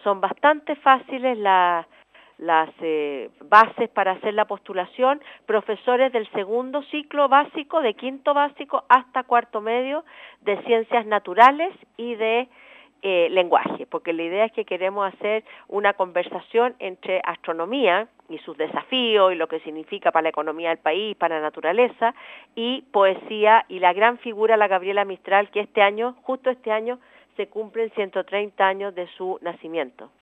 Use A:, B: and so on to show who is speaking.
A: son bastante fáciles las bases para hacer la postulación, profesores del segundo ciclo básico, de quinto básico hasta cuarto medio, de ciencias naturales y de lenguaje, porque la idea es que queremos hacer una conversación entre astronomía y sus desafíos y lo que significa para la economía del país, para la naturaleza, y poesía, y la gran figura, la Gabriela Mistral, que este año, justo este año, se cumplen 130 años de su nacimiento.